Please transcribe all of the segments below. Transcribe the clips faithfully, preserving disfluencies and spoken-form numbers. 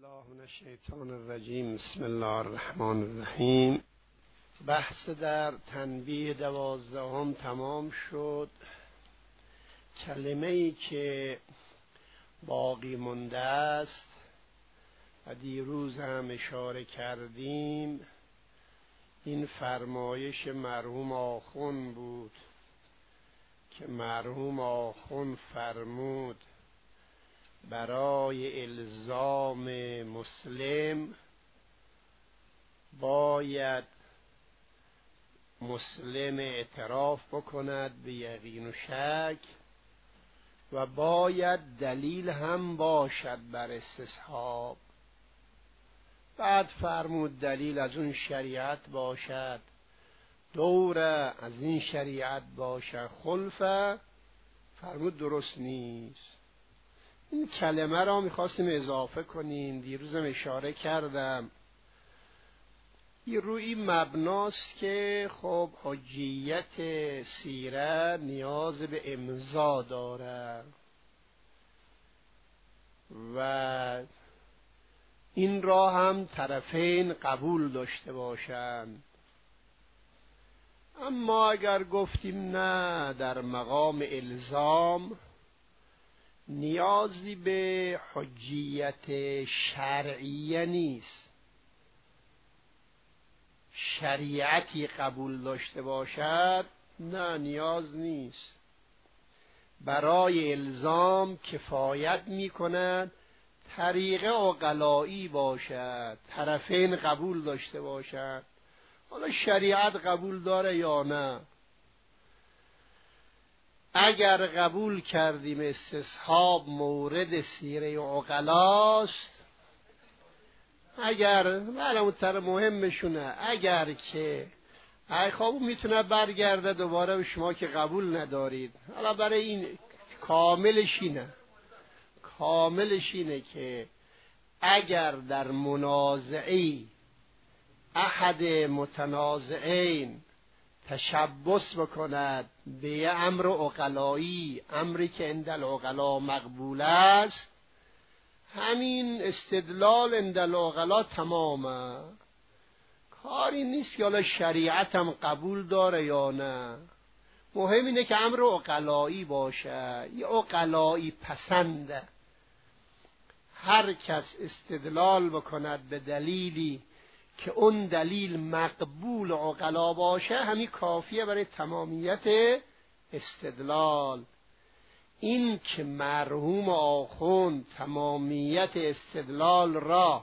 الله من الشیطان الرجیم. بسم الله الرحمن الرحیم. بحث در تنبیه دوازدهم تمام شد. کلمه ای که باقی مونده است و دیروز هم اشاره کردیم این فرمایش مرحوم آخوند بود که مرحوم آخوند فرمود برای الزام مسلم باید مسلم اعتراف بکند به یقین و شک و باید دلیل هم باشد بر استصحاب. بعد فرمود دلیل از اون شریعت باشد، دوره از این شریعت باشد، خلفه فرمود درست نیست. این کلمه را میخواستیم اضافه کنیم، دیروزم اشاره کردم. این روی مبناست که خب حجیت سیره نیاز به امضا داره و این را هم طرفین قبول داشته باشند. اما اگر گفتیم نه، در مقام الزام نیازی به حجیت شرعیه نیست، شریعتی قبول داشته باشد نه نیاز نیست. برای الزام کفایت می کند طریقه عقلایی باشد، طرفین قبول داشته باشد. حالا شریعت قبول داره یا نه. اگر قبول کردیم استصحاب مورد سیره عقلاست، اگر معلومتر مهمشونه اگر که ای خواب میتونه برگرده دوباره و شما که قبول ندارید. حالا برای این کاملش اینه کاملش اینه که اگر در منازعی احد متنازعین تشبث بکند به امر عقلایی، امری که عند العقلا مقبول است، همین استدلال عند العقلا تمامه. کاری نیست که حالا شریعت هم قبول داره یا نه. مهم اینه که امر عقلایی باشه، یه عقلایی پسنده. هر کس استدلال بکند به دلیلی که اون دلیل مقبول عقلا باشه، همین کافیه برای تمامیت استدلال. این که مرحوم آخوند تمامیت استدلال را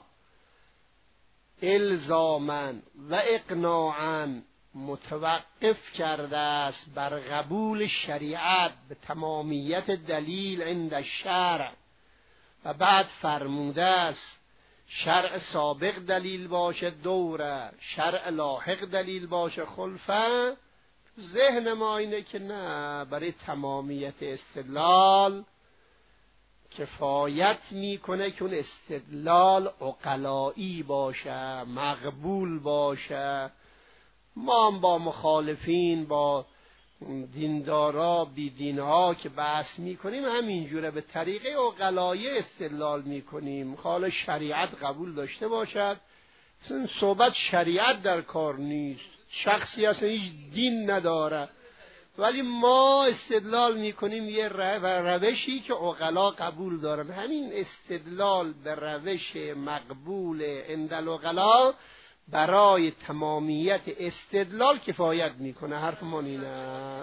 الزاماً و اقناعاً متوقف کرده است بر قبول شریعت به تمامیت دلیل عند الشرع و بعد فرموده است شرع سابق دلیل باشه دوره، شرع لاحق دلیل باشه خلفه. ذهن ما اینه که نه، برای تمامیت استدلال کفایت میکنه که اون استدلال عقلایی باشه، مقبول باشه. ما هم با مخالفین، با دیندارا بی دینها که بحث میکنیم همینجوره، به طریقه عقلایی استدلال میکنیم. حالا شریعت قبول داشته باشد، اصلا صحبت شریعت در کار نیست، شخصی اصلا هیچ دین نداره، ولی ما استدلال میکنیم یه روشی که عقلا قبول دارن. همین استدلال به روش مقبول عند العقلا برای تمامیت استدلال کفایت میکنه. حرف من اینه.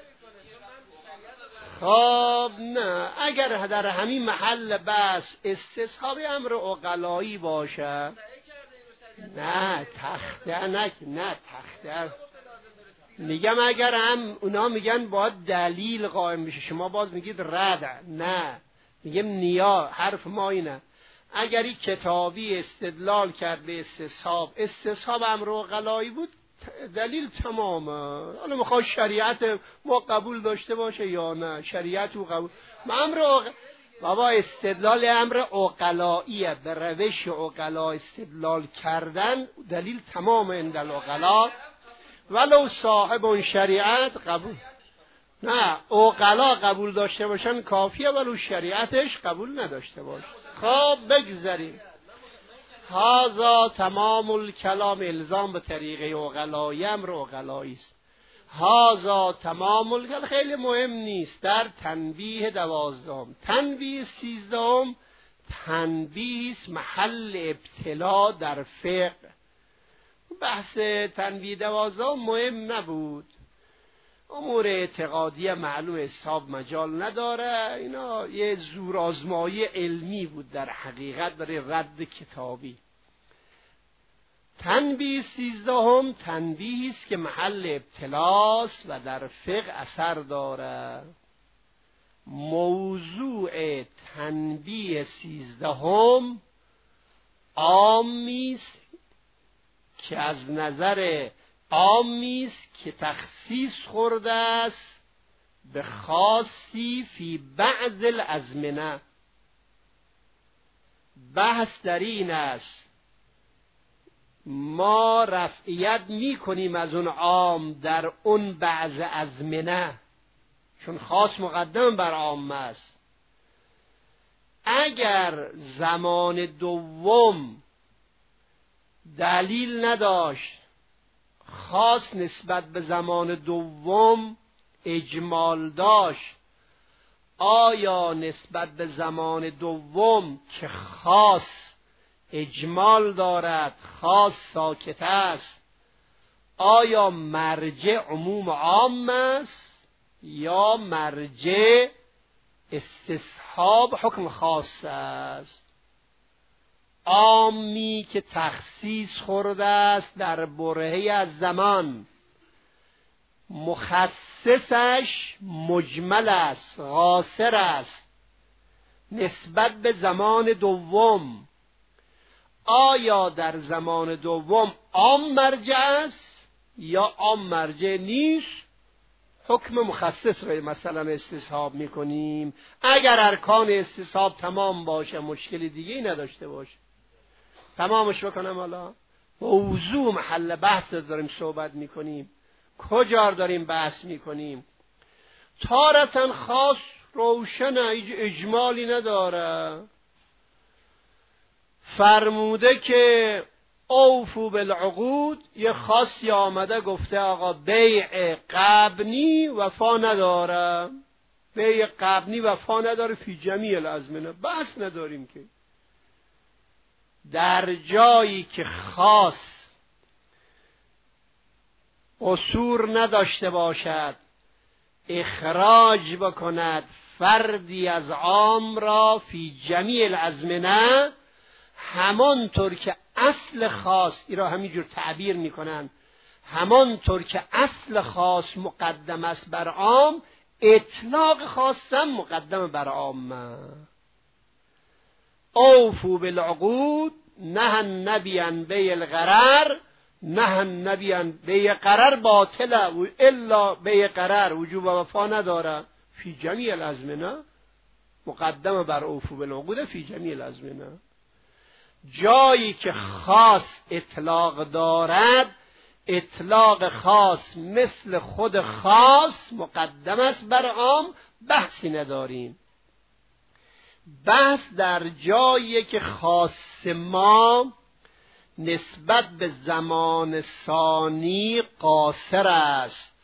خب نه، اگر در همین محل بس استصحاب امر عقلایی باشه، نه تخته نه نه تخته میگم اگر هم اونا میگن باید دلیل قائم بشه، شما باز میگید رد. نه، میگم نیا. حرف ما اینه اگر این کتابی استدلال کرد به استصحاب، استصحاب امر عقلایی بود، دلیل تمامه. حالا میخواد شریعت ما قبول داشته باشه یا نه، شریعت او قبول امر عقل... بابا استدلال امر عقلاییه، به روش عقلا استدلال کردن دلیل تمام عند العقلا، ولو صاحب اون شریعت قبول. نه، عقلا قبول داشته باشن کافیه، ولو شریعتش قبول نداشته باشه. خب بگذاریم. هذا تمام الکلام، الزام به طریقه عقلایی امر عقلایی است. هذا تمام الکلام خیلی مهم نیست. در تنبیه دوازدهم. تنبیه سیزدهم تنبیه است محل ابتلا در فقه. بحث تنبیه دوازدهم مهم نبود، امور اعتقادی معلوم حساب مجال نداره، اینا یه زورآزمایی علمی بود در حقیقت برای رد کتابی. تنبیه سیزدهم تنبیه است که محل ابتلاست و در فقه اثر داره. موضوع تنبیه سیزدهم عامی است که از نظر عامی است که تخصیص خورده است به خاصی فی بعض الازمنه. بحث در این است ما رفعیت می کنیم از اون عام در اون بعض ازمنه، چون خاص مقدم بر عام است. اگر زمان دوم دلیل نداشت، خاص نسبت به زمان دوم اجمال داشت، آیا نسبت به زمان دوم که خاص اجمال دارد، خاص ساکت است، آیا مرجع عموم عام است یا مرجع استصحاب حکم خاص است؟ عامی که تخصیص خورده است در برهه‌ای از زمان، مخصصش مجمل است، قاصر است نسبت به زمان دوم، آیا در زمان دوم عام مرجع است یا عام مرجع نیست؟ حکم مخصص را مثلا استصحاب میکنیم. اگر ارکان استصحاب تمام باشه، مشکلی دیگه نداشته باشه، تمامش بکنم. حالا موضوع محل بحث داریم صحبت میکنیم، کجا داریم بحث میکنیم. تارتن خاص روشنه، هیچ اجمالی نداره. فرموده که اوفو بالعقود، یه خاصی آمده گفته آقا بیع قبنی وفا نداره، بیع قبنی وفا نداره فی جمیع الازمنه، بحث نداریم که. در جایی که خاص قصور نداشته باشد، اخراج بکند فردی از عام را فی جمیع الازمنه، همانطور که اصل خاص، این را همینجور تعبیر میکنن، همانطور که اصل خاص مقدم است بر عام، اطلاق خاصم مقدم بر عام. اوفو بالعقود نه النبی عن بیع الغرر، نه النبی عن بیع غرر باطله الا بیع غرر وجوب وفا نداره فی جمیع الازمنه، مقدم بر اوفو بالعقود فی جمیع الازمنه. جایی که خاص اطلاق دارد، اطلاق خاص مثل خود خاص مقدم است بر عام، بحثی نداریم. بحث در جایی که خاص ما نسبت به زمان ثانی قاصر است.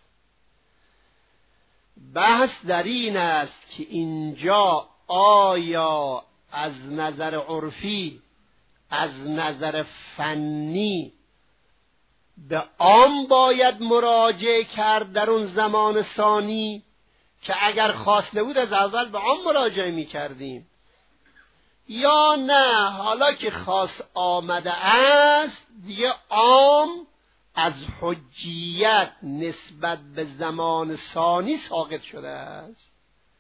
بحث در این است که اینجا آیا از نظر عرفی، از نظر فنی به عام باید مراجعه کرد در اون زمان ثانی که اگر خاص نبود از اول به عام مراجعه می کردیم، یا نه حالا که خاص آمده است دیگه عام از حجیت نسبت به زمان ثانی ساقط شده است.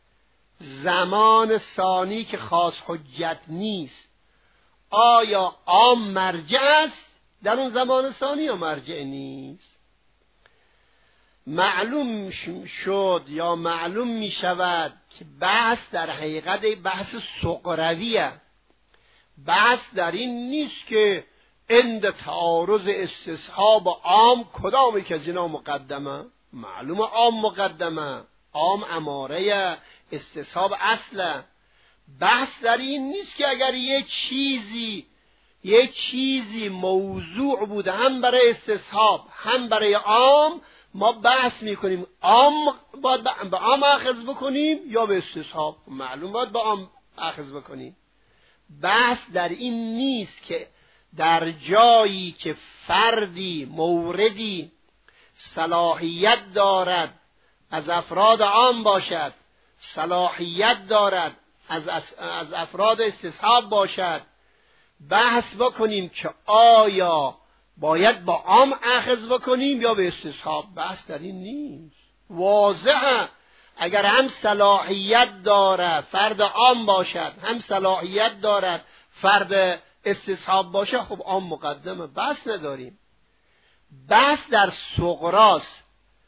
زمان ثانی که خاص حجت نیست، آیا عام مرجع است در اون زمان ثانی یا مرجع نیست؟ معلوم شد یا معلوم می شود که بحث در حقیقت بحث سقرویه. بحث در این نیست که عند تعارض استصحاب عام کدامی که از اینا مقدمه. معلوم عام مقدمه، عام اماره، استصحاب اصله. بحث در این نیست که اگر یه چیزی یک چیزی موضوع بوده هم برای استصحاب هم برای عام، ما بحث میکنیم عام باید به عام اخذ بکنیم یا به استصحاب، معلوم باید به عام اخذ بکنیم. بحث در این نیست که در جایی که فردی موردی صلاحیت دارد از افراد عام باشد، صلاحیت دارد از, از افراد استصحاب باشد، بحث بکنیم که آیا باید با عام اخذ بکنیم یا به استصحاب. بحث در این نیست. واضحه اگر هم صلاحیت داره فرد عام باشد هم صلاحیت دارد فرد استصحاب باشه، خب عام مقدمه، بحث نداریم. بحث در صغراست.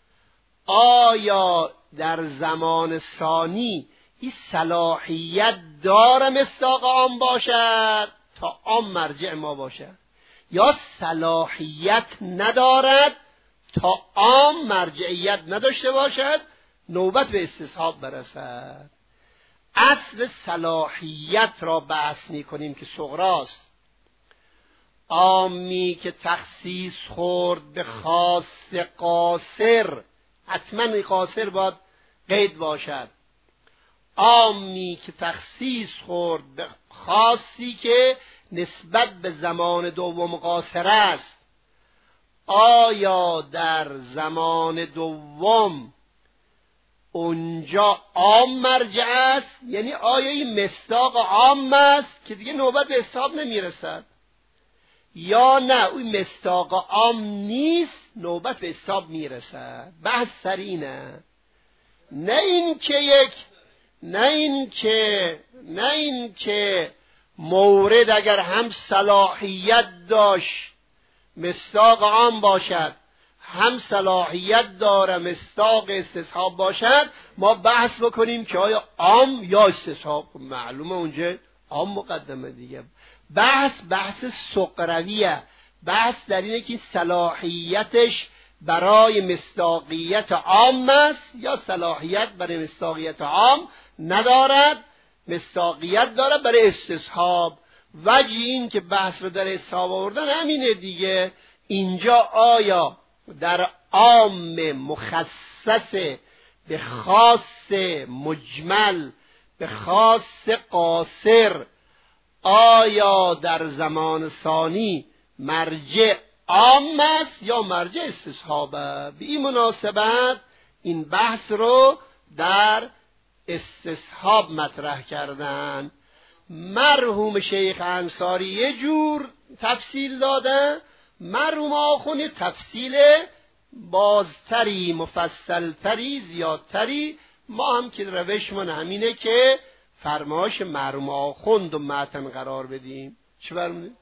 آیا در زمان ثانی این صلاحیت داره مصداق عام باشد تا عام مرجع ما باشد، یا صلاحیت ندارد تا عام مرجعیت نداشته باشد نوبت به استصحاب برسد. اصل صلاحیت را بحث می کنیم که صغراست. عامی که تخصیص خورد به خاص قاصر، حتما قاصر باید قید باشد. عامی که تخصیص خورد به خاصی که نسبت به زمان دوم قاصر است، آیا در زمان دوم اونجا عام مرجع است؟ یعنی آیا این مصداق عام است که دیگه نوبت به حساب نمیرسد، یا نه اون مصداق عام نیست نوبت به حساب میرسد؟ بحث سر اینه. نه این که یک نه این که نه این که مورد اگر هم صلاحیت داشت مصداق عام باشد هم صلاحیت داره مصداق استصحاب باشد، ما بحث بکنیم که آیا عام یا استصحاب. معلومه اونجا عام مقدمه دیگه. بحث بحث صغرویه. بحث در اینه که صلاحیتش برای مصداقیت عام است یا صلاحیت برای مصداقیت عام ندارد، مصداقیت داره برای استصحاب. وجه این که بحث رو در استصحاب آوردن همینه دیگه. اینجا آیا در عام مخصص به خاص مجمل به خاص قاصر، آیا در زمان ثانی مرجع عام است یا مرجع استصحابه؟ به این مناسبت این بحث رو در استصحاب مطرح کردن. مرحوم شیخ انصاری یه جور تفصیل داده، مرحوم آخوند تفصیل بازتری مفصلتری زیادتری. ما هم که روشمون همینه که فرمایش مرحوم آخوند و متن قرار بدیم. چه برمونیم؟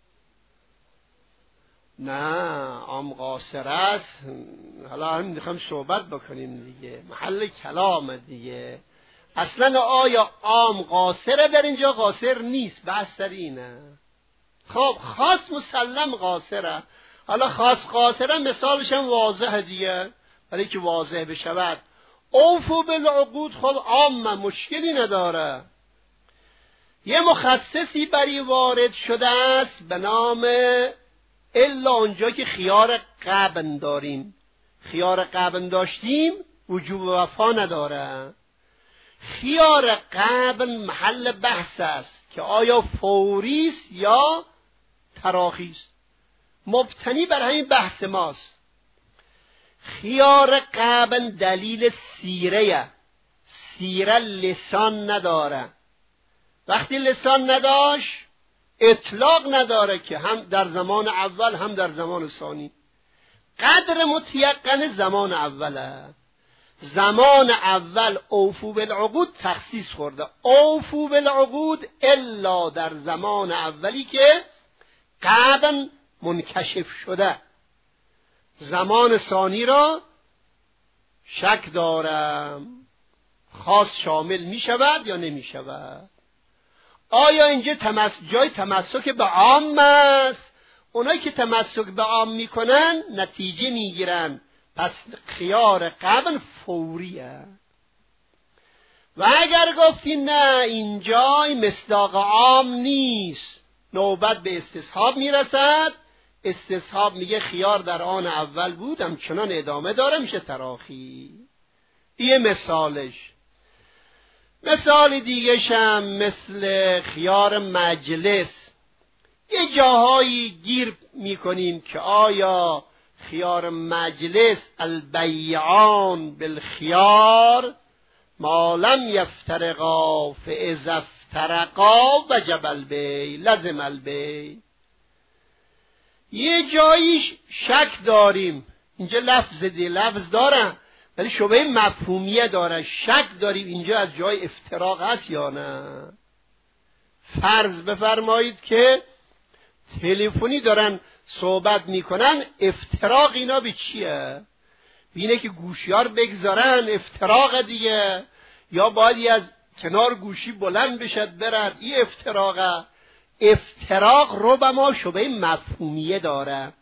نه عام قاصر است. حالا هم میخوام صحبت بکنیم دیگه، محل کلام دیگه. اصلا آیا عام قاصره؟ در اینجا قاصر نیست، بحث در اینه. خب خاص مسلم قاصره. حالا خاص قاصره مثالش هم واضحه دیگه، برای که واضح بشود. اوفو بالعقود خب عام مشکلی نداره. یه مخصصی بری وارد شده است به نام الا اونجا که خیار قبن داریم. خیار قبن داشتیم وجوب وفا نداره. خیار قبن محل بحث است که آیا فوری است یا تراخی است. مبتنی بر همین بحث ماست. خیار قبن دلیل سیره، سیره لسان نداره. وقتی لسان نداشت اطلاق نداره که هم در زمان اول هم در زمان ثانی. قدر متیقن زمان اوله. زمان اول اوفو بالعقود تخصیص خورده. اوفو بالعقود الا در زمان اولی که قبن منکشف شده. زمان ثانی را شک دارم خاص شامل می شود یا نمی شود. آیا اینجا تمس... جای تمسک به عام است؟ اونایی که تمسک به عام میکنن نتیجه میگیرن. پس خیار قبل فوریه. و اگر گفتی نه اینجای مصداق عام نیست، نوبت به استصحاب میرسد. استصحاب میگه خیار در آن اول بود همچنان ادامه داره، میشه تراخی. این مثالش. مثال دیگه هم مثل خیار مجلس. یه جاهایی گیر میکنیم که آیا خیار مجلس البیعان بالخیار ما لم یفترقا فاذا افترقا وجب البیع لزم البیع. یه جاییش شک داریم، اینجا لفظ دی لفظ داره ولی شبهه مفهومیه داره، شک داریم اینجا از جای افتراق هست یا نه. فرض بفرمایید که تلفنی دارن صحبت میکنن، افتراق اینا به چیه؟ بینه که گوشیار بگذارن افتراق دیگه، یا باید از کنار گوشی بلند بشد برد، این افتراقه. افتراق رو به ما شبه مفهومیه داره.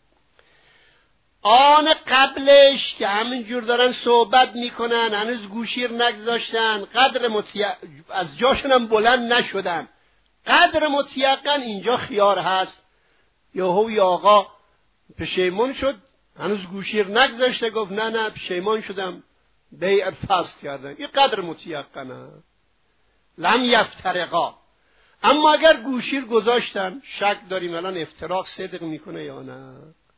آن قبلش که همینجور دارن صحبت میکنن هنوز گوشیر نگذاشتن، قدر متیق... از جاشون هم بلند نشدن، قدر متیقن اینجا خیار هست. یهوی آقا پشیمون شد، هنوز گوشیر نگذاشته، گفت نه نه پشیمون شدم، بیع فسخ کردن. این قدر متیقنه، لم یفترقا. اما اگر گوشیر گذاشتن شک داریم الان افتراق صدق میکنه یا نه.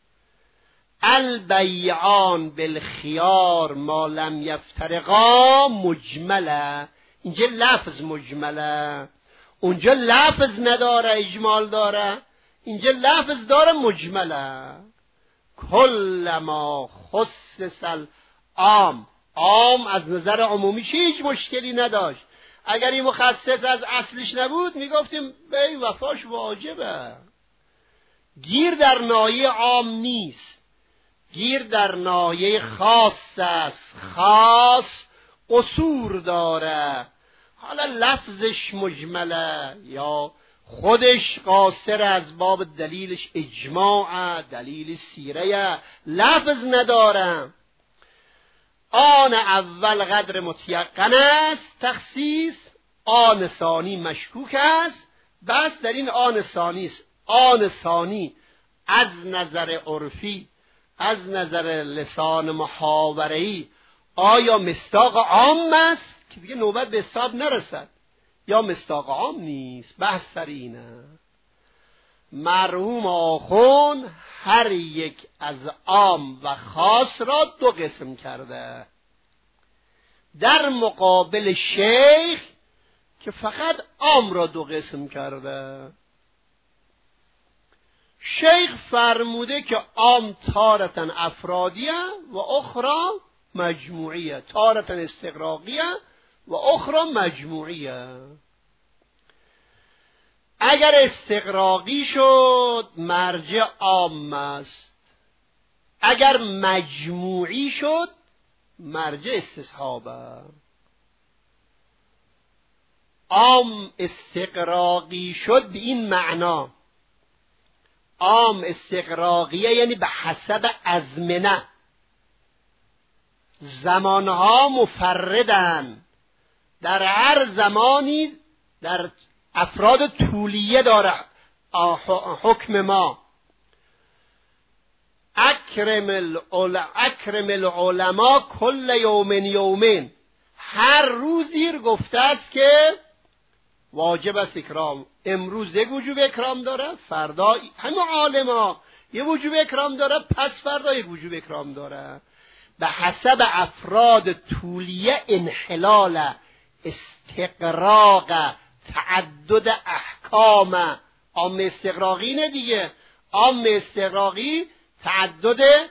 البیعان بالخیار ما لم یفترقا مجمله، اینجا لفظ مجمله، اونجا لفظ نداره اجمال داره، اینجا لفظ داره مجمله. کل ما خصص العام، عام از نظر عمومی هیچ مشکلی نداشت. اگر این مخصص از اصلش نبود میگفتیم بی وفاش واجبه. گیر در ناحیه عام نیست، گیر در ناحیه خاص است، خاص قصور داره. حالا لفظش مجمله یا خودش قاصر از باب دلیلش اجماع، دلیل سیره، لفظ ندارم. آن اول قدر متیقن است تخصیص، آن ثانی مشکوک است. بس در این آن ثانی است. آن ثانی از نظر عرفی، از نظر لسان محاوره‌ای آیا مصداق عام است که دیگه نوبت به حساب نرسد، یا مصداق عام نیست؟ بحث سر اینه. مرحوم آخون هر یک از عام و خاص را دو قسم کرده، در مقابل شیخ که فقط عام را دو قسم کرده. شیخ فرموده که عام تارتن افرادیه و اخرى مجموعیه، تارتن استغراقیه و اخرى مجموعیه. اگر استغراقی شد مرجع عام است، اگر مجموعی شد مرجع استصحابه. عام استغراقی شد به این معنا، عام استغراقیه یعنی به حسب ازمنه، زمانها مفردن، در هر زمانی در افراد طولیه داره حکم ما. اکرم العلماء اکرم العلماء کل یوم یومین، هر روز دیر گفته است که واجب است اکرام. امروز یک وجوب اکرام داره، فردا همه عالما یه وجوب اکرام داره، پس فردا یک وجوب اکرام داره. به حسب افراد طولیه انحلال، استقراق، تعدد احکام. عام استقراقی نه دیگه، عام استقراقی تعدد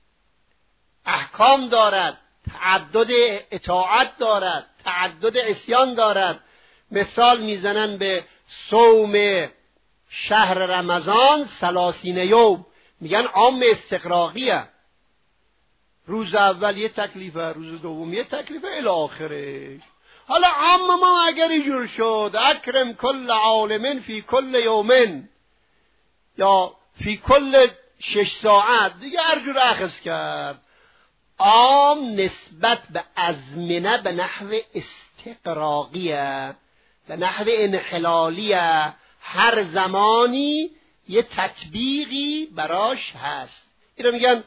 احکام دارد، تعدد اطاعت دارد، تعدد عصیان دارد. مثال میزنن به صوم شهر رمضان ثلاثین یوم، میگن عام استقراقیه، روز اول یه تکلیفه، روز دوم یه تکلیفه الی آخره. حالا عام ما اگر اینجور شد اکرم کل عالم فی کل یومن یا فی کل شش ساعت، دیگه هر جور اخذ کرد. عام نسبت به ازمنه به نحو استقراقیه، به نحو انحلالیه، هر زمانی یه تطبیقی براش هست. این رو میگن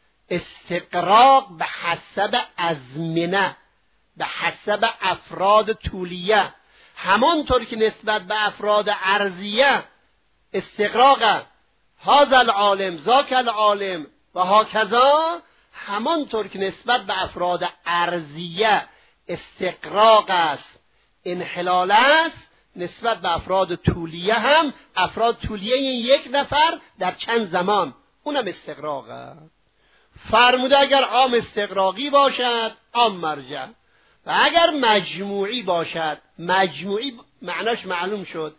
استقراق به حسب ازمنه، به حسب افراد طولیه. همانطور که نسبت به افراد عرضیه استقراق هذا العالم ذاک العالم و هاکذا، همانطور که نسبت به افراد عرضیه استقراق است، انحلال است، نسبت به افراد طولیه هم افراد طولیه این یک نفر در چند زمان، اونم استقراق است. فرموده اگر عام استقراقی باشد عام مرجع، و اگر مجموعی باشد، مجموعی معناش معلوم شد،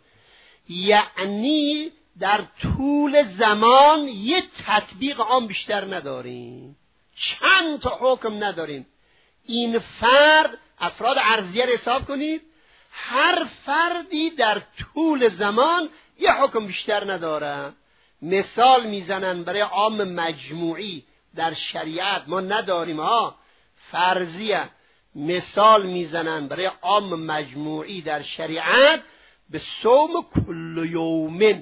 یعنی در طول زمان یه تطبیق عام بیشتر نداریم، چند تا حکم نداریم. این فرد، افراد عرضیه رو حساب کنید، هر فردی در طول زمان یه حکم بیشتر نداره. مثال میزنن برای عام مجموعی در شریعت ما نداریم ها، فرضیه. مثال میزنن برای عام مجموعی در شریعت به صوم کل یومن،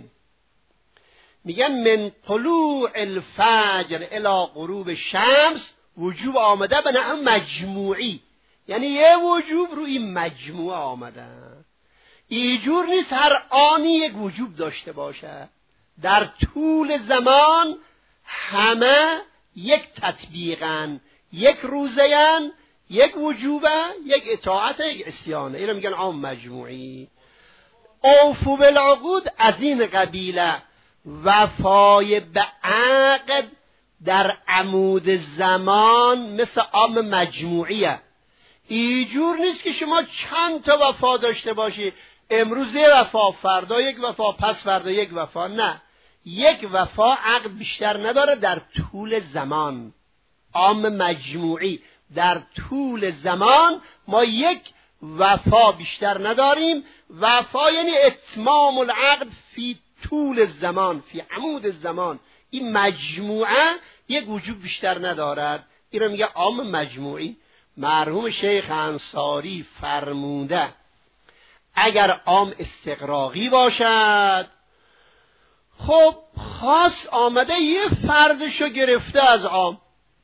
میگن من طلوع الفجر الی غروب شمس وجوب آمده به نحو مجموعی، یعنی یه وجوب روی مجموعه آمده. اینجور نیست هر آنی یک وجوب داشته باشه، در طول زمان همه یک تطبیقن، یک روزه‌ین، یک وجوبه، یک اطاعت، یک عصیانه. این رو میگن عام مجموعی. اوفو بالعقود از این قبیله، وفای به عقد در عمود زمان مثل عام مجموعیه. اینجور نیست که شما چند تا وفا داشته باشی، امروز یه وفا، فردا یک وفا، پس فردا یک وفا. نه، یک وفا عقد بیشتر نداره در طول زمان. عام مجموعی در طول زمان ما یک وفا بیشتر نداریم. وفا یعنی اتمام العقد فی طول زمان، فی عمود زمان. این مجموعه یک وجوب بیشتر ندارد. این رو میگه عام مجموعی. مرحوم شیخ انصاری فرموده اگر عام استقراقی باشد، خب خاص آمده یه فردشو گرفته از عام،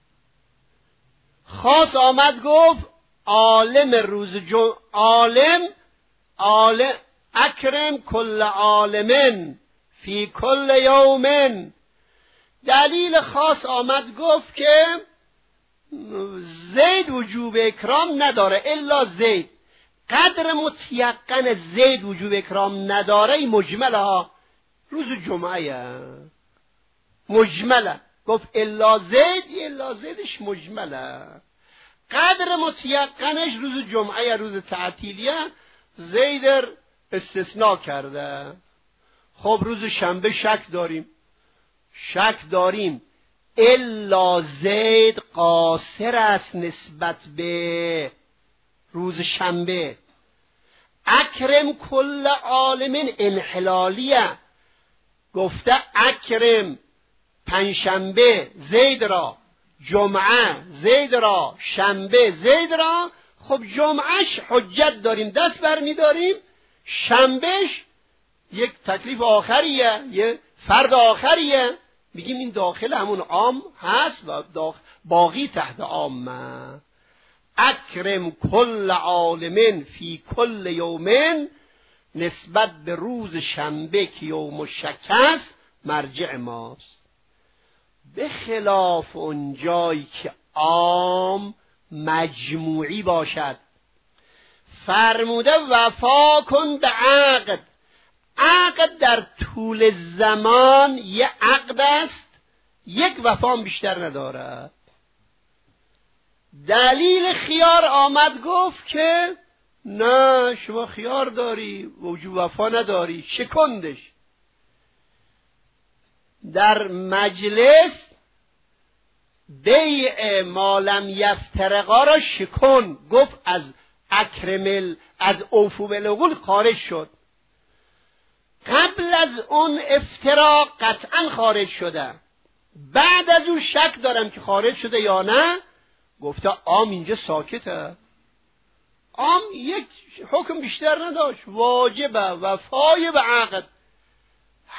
خاص آمد گفت عالم روز جو عالم عالم اکرم کل عالمن فی کل یومن. دلیل خاص آمد گفت که زید وجوب اکرام نداره الا زید، قدر متیقن زید وجوب اکرام نداره. این مجمله ها، روز جمعه مجمله، گفت الا زید، الا زیدش مجمله. قدر متیقنش روز جمعه، روز تعطیلیه، زید استثناء کرده. خب روز شنبه شک داریم، شک داریم الا زید قاصر است نسبت به روز شنبه. اکرم کل عالمین انحلالیه، گفته اکرم پنجشنبه زید را، جمعه زید را، شنبه زید را. خب جمعهش حجت داریم، دست برمی داریم، شنبهش یک تکلیف آخریه، یک فرد آخریه، میگیم این داخل همون عام هست و باقی تحت عامه. اکرم کل عالمین فی کل یومن، نسبت به روز شنبه که یوم شکست مرجع ماست، به خلاف اون جایی که عام مجموعی باشد. فرموده وفا کن به عقد. عقد در طول زمان یه عقد است، یک وفا بیشتر ندارد. دلیل خیار آمد گفت که نه شما خیار داری وجوب وفا نداری، شکندش. در مجلس بیع ما لم یفترقا را شکن، گفت از اکرمل از اوفو بالعقول خارج شد. قبل از اون افتراق قطعا خارج شده، بعد از اون شک دارم که خارج شده یا نه. گفته عام اینجا ساکته، عام یک حکم بیشتر نداشت، واجب وفای به عقد.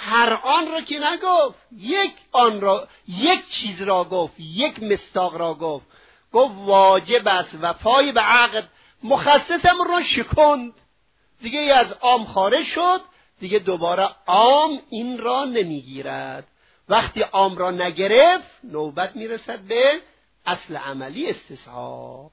هر آن را که نگفت، یک آن را، یک چیز را گفت، یک مصداق را گفت. گفت واجب است وفای به عقد، مخصصم را شکند، دیگه از عام خارج شد، دیگه دوباره عام این را نمیگیرد. وقتی عام را نگرفت نوبت میرسد به اصل عملی استصحاب.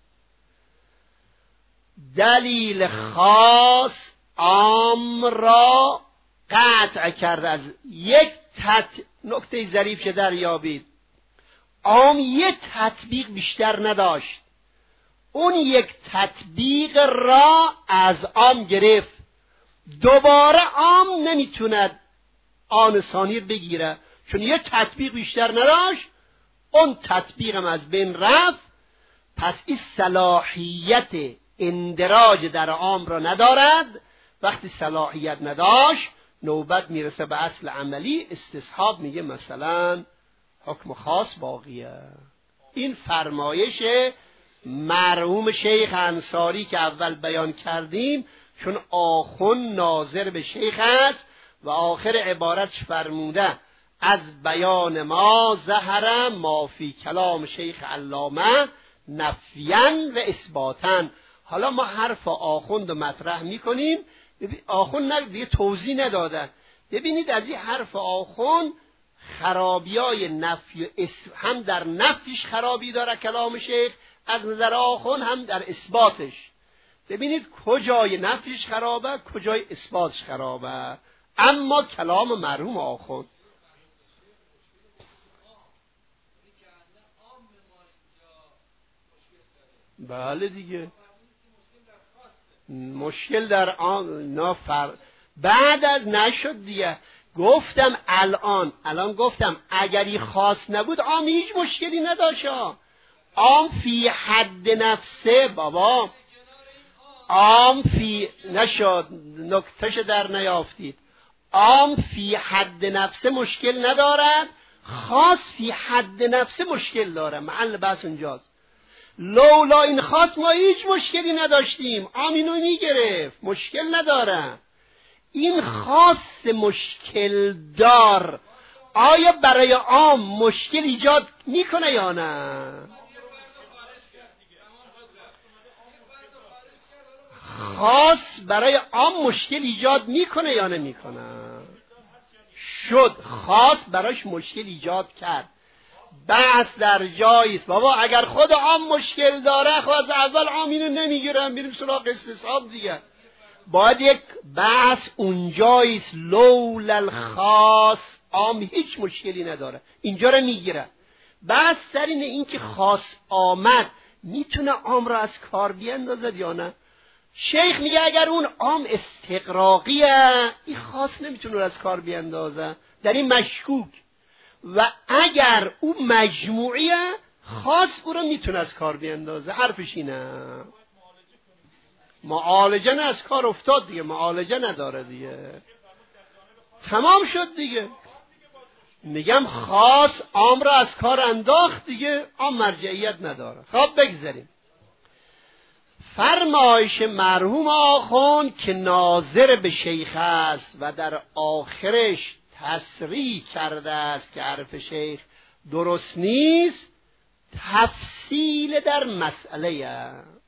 دلیل خاص عام را قطع کرد. از یک تط... نکته ظریف که دریابید، عام یک تطبیق بیشتر نداشت، اون یک تطبیق را از عام گرفت، دوباره عام نمیتوند آن ثانی بگیره، چون یک تطبیق بیشتر نداشت، اون تطبیقم از بین رفت. پس این صلاحیت اندراج در عام را ندارد. وقتی صلاحیت نداشت نوبت میرسه به اصل عملی استصحاب، میگه مثلا حکم خاص باقیه. این فرمایش مرحوم شیخ انصاری که اول بیان کردیم، چون آخوند ناظر به شیخ است و آخر عبارتش فرموده از بیان ما ظهر ما فی کلام شیخ علامه نفیاً و اثباتاً. حالا ما حرف آخوند رو مطرح میکنیم. آخوند نه دیگه توضیح ندادن. ببینید از این حرف آخوند خرابیای نفی هم در نفیش خرابی داره کلام شیخ از نظر آخوند، هم در اثباتش. ببینید کجای نفیش خرابه، کجای اثباتش خرابه. اما کلام مرحوم آخوند بله دیگه مشکل در آن نافر بعد از نشد دیگه. گفتم الان الان گفتم اگری خاص نبود عام هیچ مشکلی نداشت. عام فی حد نفسه بابا، عام فی نشد، نکتهش در نیافتید. عام فی حد نفسه مشکل ندارد، خاص فی حد نفسه مشکل داره. محل بحث اونجاست. لولا این خاص ما هیچ مشکلی نداشتیم، عام اینو میگرفت، مشکل نداره. این خاص مشکل دار آیا برای عام مشکل ایجاد میکنه یا نه؟ خاص برای عام مشکل ایجاد میکنه یا نمیکنه؟ شد خاص براش مشکل ایجاد کرد. بحث در جاییست بابا، اگر خود عام مشکل داره خب از اول عام اینو نمیگیرم، میریم سراغ استصحاب دیگه. باید یک بحث اونجاییست. لولا الخاص عام هیچ مشکلی نداره، اینجا رو میگیره. بحث سر اینه این که خاص آمد میتونه عام را از کار بیندازد یا نه. شیخ میگه اگر اون عام استقراقیه این خاص نمیتونه از کار بیندازه، در این مشکوک. و اگر اون مجموعیه خاص او رو میتونه از کار بیندازه. حرفش اینه. معالجه نه، از کار افتاد دیگه، معالجه نداره دیگه، تمام شد دیگه. میگم خاص عام را از کار انداخت دیگه، عام مرجعیت نداره. خب بگذاریم. فرمایش مرحوم آخوند که ناظر به شیخ است و در آخرش تصریح کرده است که حرف شیخ درست نیست، تفصیل در مسئله است.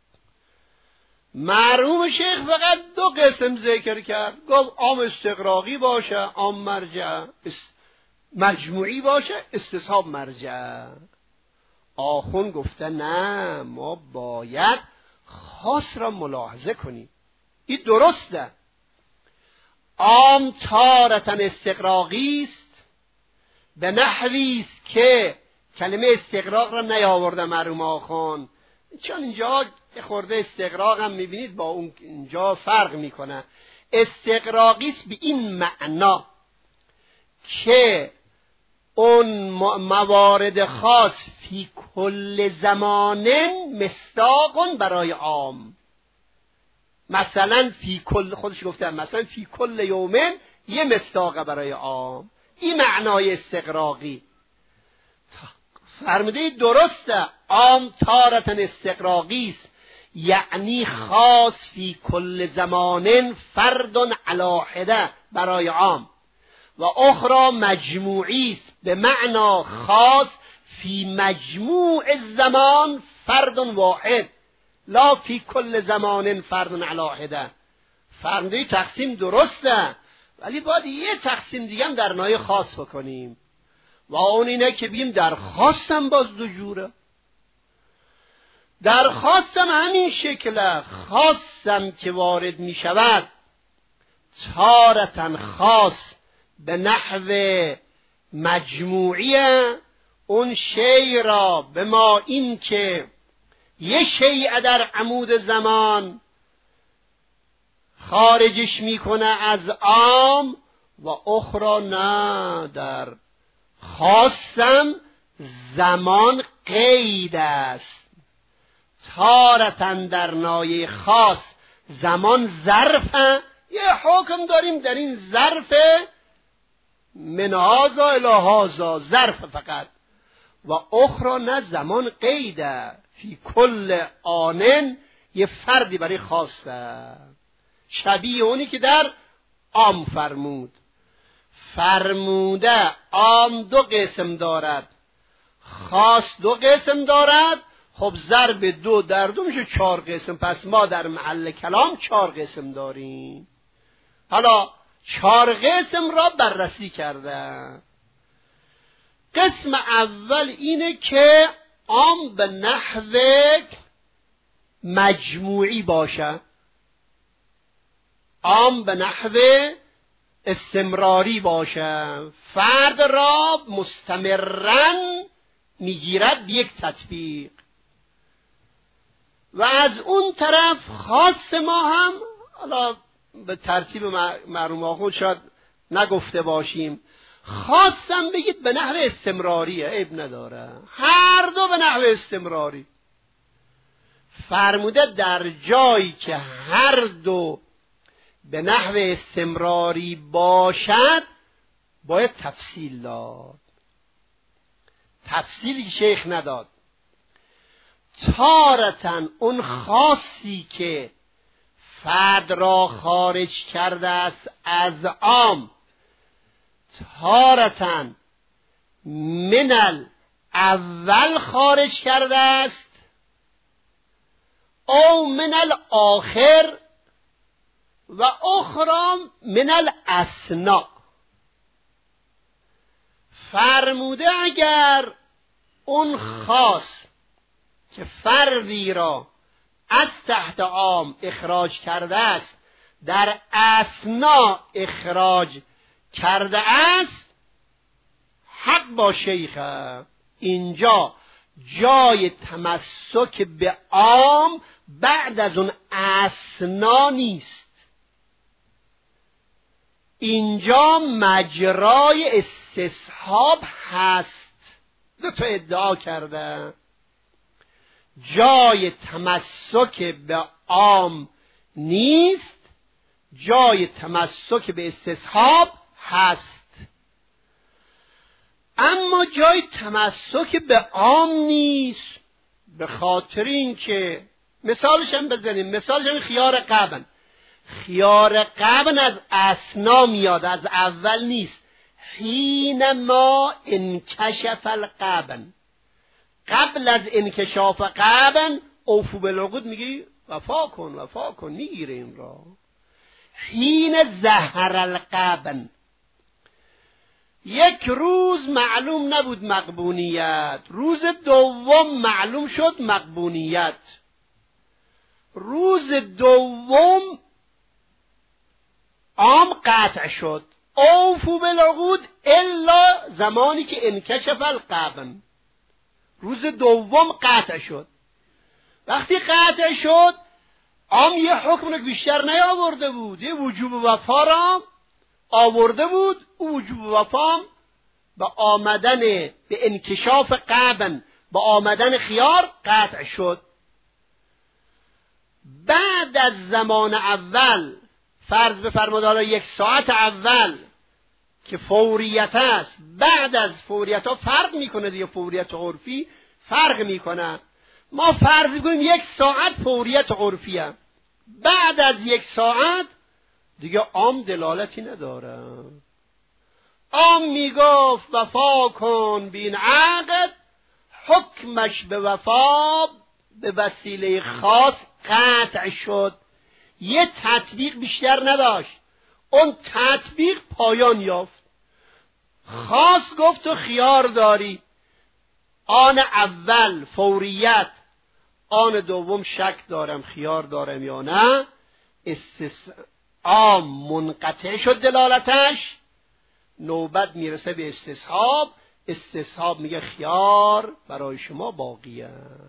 مرحوم شیخ فقط دو قسم ذکر کرد. گفت عام استقراقی باشه عام مرجع، مجموعی باشه استصحاب مرجع. آخوند گفته نه، ما باید خاص را ملاحظه کنیم. این درسته. عام تارتن استقراقی است، به نحوی است که کلمه استقراق را نیاورده مرحوم آخوند، چون اینجا یه خورده استقراق هم میبینید با اون اینجا فرق میکنه. استقراقی است به این معنا که اون موارد خاص فی کل زمان مصداق برای عام. مثلا فی کل، خودش گفته مثلا فی کل یومن یه مصداق برای عام. این معنای استقراقی. فرموده درسته، عام تارتن استقراقی است، یعنی خاص فی کل زمان فرد علی حده برای عام. و اخرى مجموعی است به معنا خاص فی مجموع الزمان فرد واحد لا فی کل زمان فرد علی حده. فرموده تقسیم درسته، ولی باید یه تقسیم دیگه هم در نوع خاص بکنیم و اون اینه که بگیم در خاصم باز دو جوره. در خاصم همین شکله، خاصم که وارد می شود تارتن خاص به نحو مجموعیه، اون شیء را به ما این که یه شیء در عمود زمان خارجش میکنه از عام، و اخرى نه، در خاصم زمان قید است. تارتن در نایه خاص زمان ظرفه، یه حکم داریم در این ظرف من هذا الی هذا، ظرف فقط. و اخرى نه، زمان قیده فی کل آنن، یه فردی برای خاصه، شبیه اونی که در عام فرمود. فرموده عام دو قسم دارد، خاص دو قسم دارد. خب ضرب دو در دو میشه چهار قسم، پس ما در محل کلام چهار قسم داریم. حالا چهار قسم را بررسی کردن. قسم اول اینه که عام به نحو مجموعی باشه، عام به نحو استمراری باشه، فرد را مستمرن میگیرد یک تطبیق. و از اون طرف خاص ما هم، حالا به ترتیب معلوم آخون شاید نگفته باشیم، خاصم بگید به نحو استمراریه، عیب نداره، هر دو به نحو استمراری. فرموده در جایی که هر دو به نحو استمراری باشد باید تفصیل داد. تفصیلی شیخ نداد. تارتن اون خاصی که فرد را خارج کرده است از عام، تارتن من الاول خارج کرده است او من الاخر و اخرى من الاسنا. فرموده اگر اون خاص که فردی را از تحت عام اخراج کرده است در اسنا اخراج کرده است، حق با شیخه، اینجا جای تمسک به عام بعد از اون اسنا نیست، اینجا مجرای استصحاب هست. دو تا ادعا کرده، جای تمسک به عام نیست، جای تمسک به استصحاب هست. اما جای تمسک به عام نیست به خاطر اینکه مثالش هم بزنیم، مثالش هم خیار قبن. خیار قبن از اسنا میاد، از اول نیست. حین ما انکشف القبن، قبل از انکشاف قبن اوفو بالعقود میگی وفا کن وفا کن، میگیره این را. حین ظهر القبن، یک روز معلوم نبود مقبونیت، روز دوم معلوم شد مقبونیت، روز دوم عام قطع شد. اوفو بالعقود الا زمانی که انکشف القبن، روز دوم قطع شد. وقتی قطع شد عام یه حکم رو بیشتر نیاورده بود، یه وجوب وفا را آورده بود. او وجوب وفا با آمدن به انکشاف قبن، با آمدن خیار قطع شد. بعد از زمان اول، فرض بفرمایید حالا یک ساعت اول که فوریت است، بعد از فوریت ها فرق میکنه دیگه، فوریت عرفی فرق میکنه. ما فرض میکنیم یک ساعت فوریت عرفیه، بعد از یک ساعت دیگه عام دلالتی نداره. عام میگفت وفا کن بین عقد، حکمش به وفا به وسیله خاص قطع شد، یه تطبیق بیشتر نداشت، اون تطبیق پایان یافت. خاص گفت تو خیار داری، آن اول فوریت، آن دوم شک دارم خیار دارم یا نه. استثعام منقطع شد دلالتش، نوبت میرسه به استصحاب. استصحاب میگه خیار برای شما باقیه.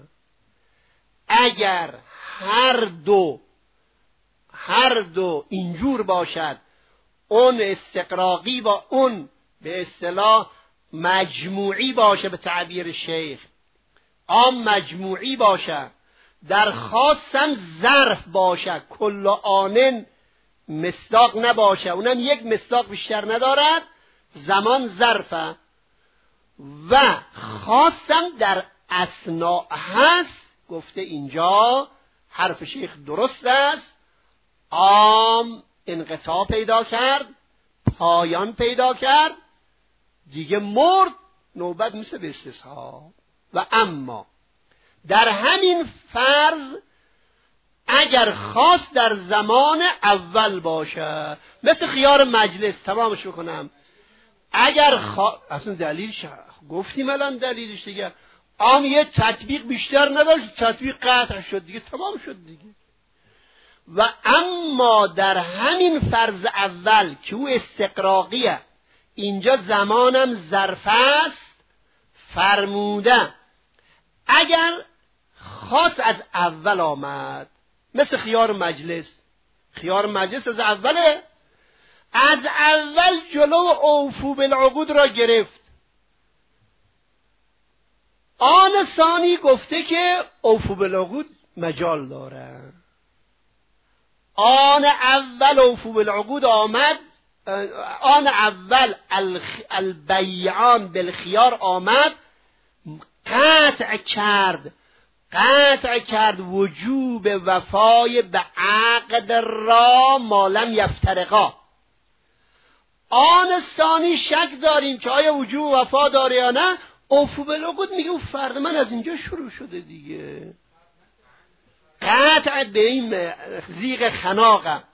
اگر هر دو هر دو اینجور باشد، اون استقراقی با اون به اصطلاح مجموعی باشه، به تعبیر شیخ عام مجموعی باشه، در خاصم ظرف باشه، کل آنن مصداق نباشه، اونم یک مصداق بیشتر ندارد، زمان ظرفه، و خاصم در اثناء هست. گفته اینجا حرف شیخ درست است، عام انقطاع پیدا کرد، پایان پیدا کرد، دیگه مرد، نوبت میشه به استصحاب. و اما در همین فرض اگر خاص در زمان اول باشه، مثل خیار مجلس، تمامش بکنم، اگر خا... اصلا دلیلش گفتیم الان دلیلش دیگه، عام یه تطبیق بیشتر نداشت، تطبیق قطع شد دیگه، تمام شد دیگه. و اما در همین فرض اول که او استقراقیه، اینجا زمانم ظرف است، فرموده اگر خاص از اول آمد، مثل خیار مجلس، خیار مجلس از اوله، از اول جلو اوفو بالعقود را گرفت، آن ثانی گفته که اوفو بالعقود مجال داره. آن اول اوفو بالعقود آمد، آن اول البیعان بالخیار آمد، قطع کرد قطع کرد وجوب وفای به عقد را ما لم یفترقا. آن ثانی شک داریم که آیا وجوب وفا داره یا نه، اوفو بالعقود میگه او فرد من از اینجا شروع شده دیگه. قطع به این زیغ خناقه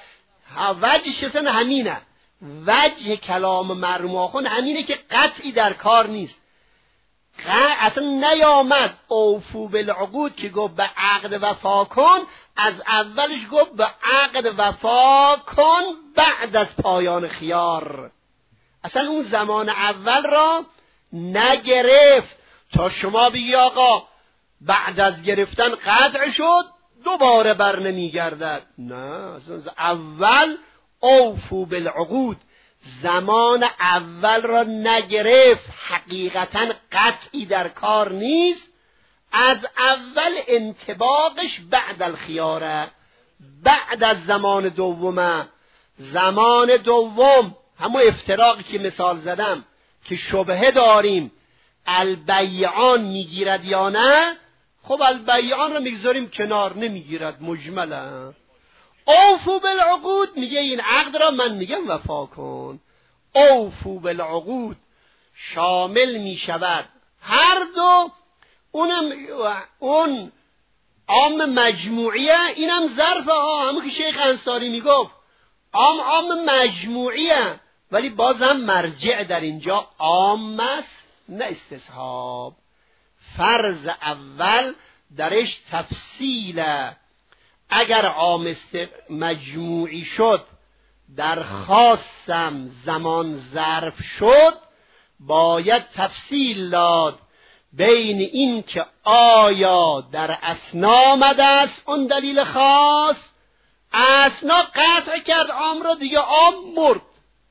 وجه شتن همینه، وجه کلام مرحوم آخوند همینه که قطعی در کار نیست، اصلا نیامد اوفو بالعقود که گفت به عقد وفا کن، از اولش گفت به عقد وفا کن بعد از پایان خیار، اصلا اون زمان اول را نگرفت تا شما بگی آقا بعد از گرفتن قطع شد دوباره بر نمیگردد. نه، اصلا اول اوفو بالعقود، زمان اول را نگرفت، حقیقتا قطعی در کار نیست، از اول انطباقش بعد الخیاره، بعد از زمان دومه. زمان دوم همون افتراقی که مثال زدم که شبهه داریم البیعان میگیرد یا نه، خب البیعان رو میگذاریم کنار، نمیگیرد، مجمله. اوفو بالعقود میگه این عقد را من میگم وفا کن. اوفو بالعقود شامل میشود هر دو، اونم اون عام مجموعیه، اینم ظرفه ها، همون که شیخ انصاری میگفت عام عام مجموعیه، ولی بازم مرجع در اینجا عام است نه استصحاب. فرض اول درش تفصیله، اگر عام مجموعی شد در خاصم زمان ظرف شد، باید تفصیل داد بین این که آیا در اثنا آمده است اون دلیل خاص، اثنا قطع کرد عام را دیگه، عام مرد،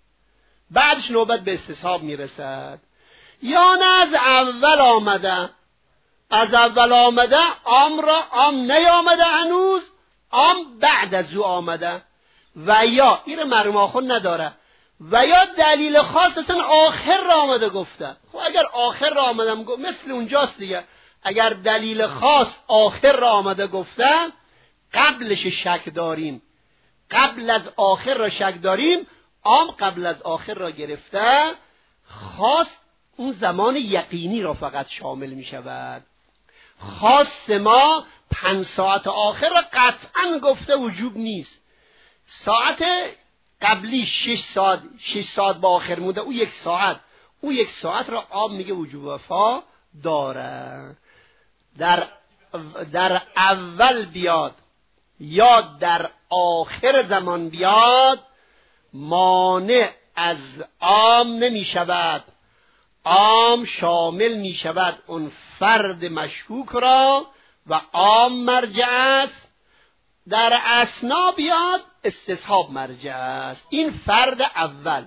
بعدش نوبت به استصحاب میرسد، یا نه از اول آمده، از اول آمده عام را عام نیامده هنوز، عام بعد از او آمده، و یا این مرحوم آخوند نداره، و یا دلیل خاص اصلا آخر را آمده گفته. خب اگر آخر را آمدم گفت مثل اونجاست دیگه، اگر دلیل خاص آخر را آمده گفته قبلش شک داریم، قبل از آخر را شک داریم، عام قبل از آخر را گرفته، خاص اون زمان یقینی را فقط شامل می شود. خاص ما پنج ساعت آخر را قطعا گفته وجوب نیست. ساعت قبلی شش ساعت شش ساعت با آخر مونده، او یک ساعت او یک ساعت را عام میگه وجوب وفا داره. در در اول بیاد یا در آخر زمان بیاد مانع از عام نمی شود. عام شامل می شود اون فرد مشکوک را و عام مرجع است. در اثنا بیاد استصحاب مرجع است. این فرد اول.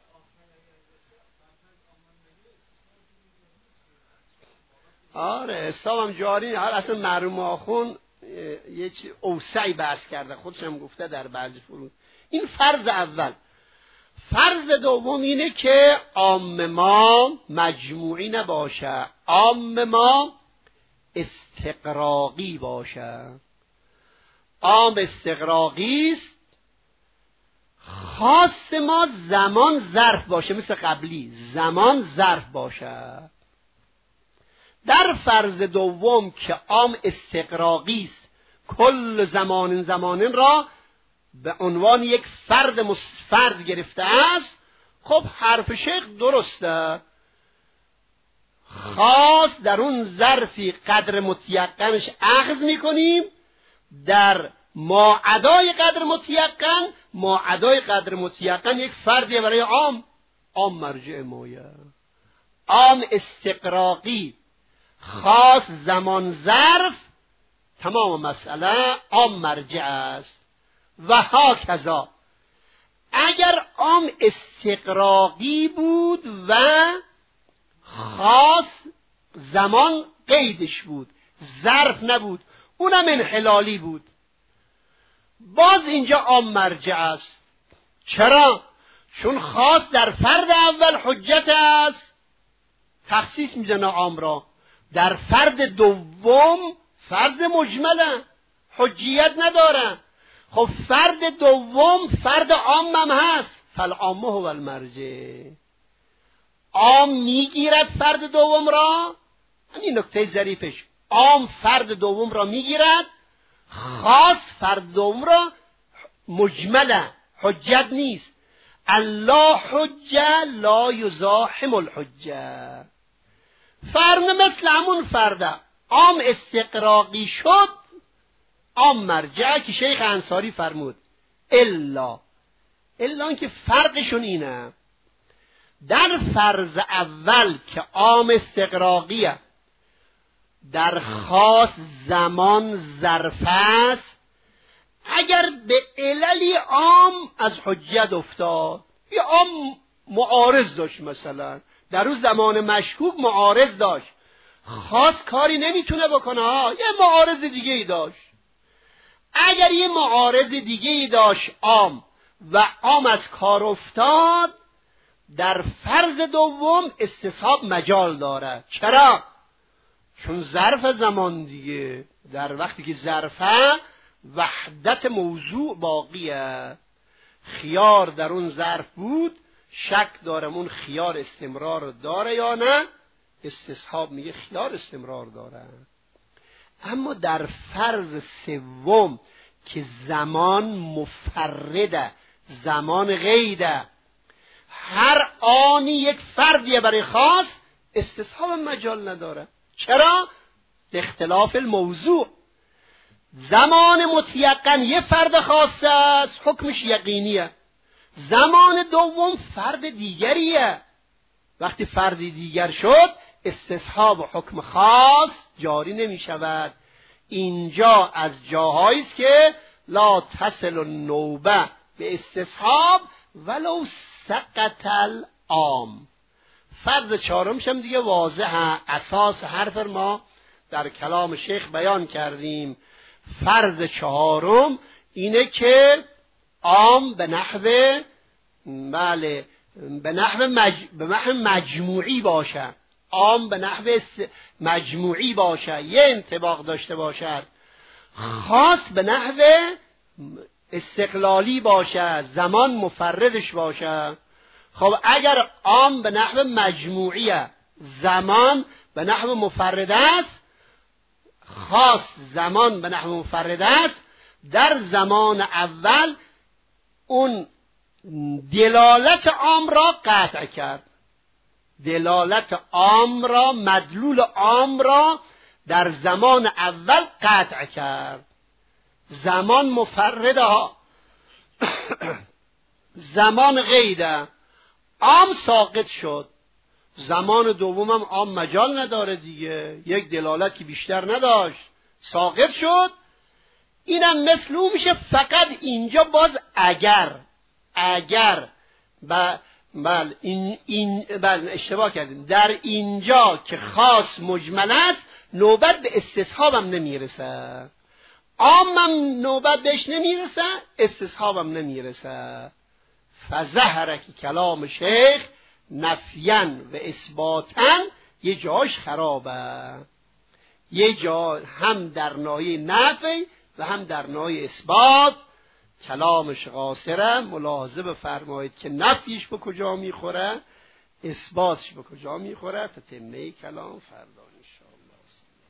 آره حسابم جاری. هر اصلا مرحوم آخون یه چیز اوسعی بحث کرده، خودش هم گفته در بعضی فروض. این فرض اول. فرض دوم اینه که عام ما مجموعی نباشه، عام ما استقراقی باشه. عام استقراقی است. خاص ما زمان ظرف باشه، مثل قبلی زمان ظرف باشه. در فرض دوم که عام استقراقی است، کل زمان زمانین را به عنوان یک فرد مسفرد گرفته است، خب حرف شیخ درسته. خاص در اون ظرفی قدر متیقنش اخذ میکنیم، در ماعدای قدر متیقن ماعدای قدر متیقن یک فردیه برای عام. عام مرجع مایه. عام استقراقی، خاص زمان ظرف، تمام مسئله عام مرجع است. و هاکذا اگر عام استقراقی بود و خاص زمان قیدش بود، ظرف نبود، اونم انحلالی بود، باز اینجا عام مرجع است. چرا؟ چون خاص در فرد اول حجت است، تخصیص میزنه عام را. در فرد دوم فرد مجمله، حجیت نداره. خب فرد دوم فرد عام هم هست، فالعامه هو المرجع. عام میگیرد فرد دوم را، همین نکته ظریفش، عام فرد دوم را میگیرد، خاص فرد دوم را مجمله، حجت نیست. الله حجه لا یزاحم الحجه. فرد مثل همون فرده عام استقراقی شد، عام مرجع که شیخ انصاری فرمود. الا الا که فرقشون اینه، در فرض اول که عام استقراقیه، در خاص زمان ظرف است، اگر به عللی عام از حجت افتاد، یه عام معارض داشت، مثلا در اون زمان مشکوک معارض داشت، خاص کاری نمیتونه بکنه ها، یه معارض دیگه ای داشت. اگر یه معارض دیگه ای داشت عام و عام از کار افتاد، در فرض دوم استصحاب مجال داره. چرا؟ چون ظرف زمان دیگه، در وقتی که ظرفه وحدت موضوع باقیه. خیار در اون ظرف بود، شک دارم اون خیار استمرار داره یا نه، استصحاب میگه خیار استمرار داره. اما در فرض سوم که زمان مفرده، زمان غیده، هر آنی یک فردیه برای خاص، استصحاب مجال نداره. چرا؟ اختلاف الموضوع. زمان متیقن یه فرد خاص است، حکمش یقینیه. زمان دوم فرد دیگریه. وقتی فرد دیگر شد، استصحاب و حکم خاص جاری نمی شود. اینجا از جاهایی است که لا تصل النوبه به استصحاب ولو سقط العام. فرض چهارمش هم دیگه واضحه، اساس حرف ما در کلام شیخ بیان کردیم. فرض چهارم اینه که عام به نحو بله به نحو مج... به نحو مجموعی باشه، عام به نحو مجموعی باشه، یه انطباق داشته باشد. خاص به نحو استقلالی باشه، زمان مفردش باشه. خب اگر عام به نحو مجموعیه، زمان به نحو مفرد است، خاص زمان به نحو مفرد است، در زمان اول اون دلالت عام را قطع کرد، دلالت عام را، مدلول عام را در زمان اول قطع کرد. زمان مفرده ها زمان غیده، عام ساقط شد. زمان دومم عام مجال نداره دیگه، یک دلالتی بیشتر نداشت، ساقط شد. اینم مثل اون میشه، فقط اینجا باز اگر اگر بل بل این این بل اشتباه کردیم، در اینجا که خاص مجمل است نوبت به استصحابم نمیرسه، عامم نوبت بهش نمیرسه، استصحابم نمیرسه. فظهر که کلام شیخ نفیاً و اثباتاً یه جاش خرابه، یه جا هم در ناحیه نفی و هم در ناحیه اثبات کلامش قاصره. ملاحظه بفرمایید که نفیش به کجا میخوره، اثباتش به کجا میخوره. تتمه کلام فردا انشاءالله.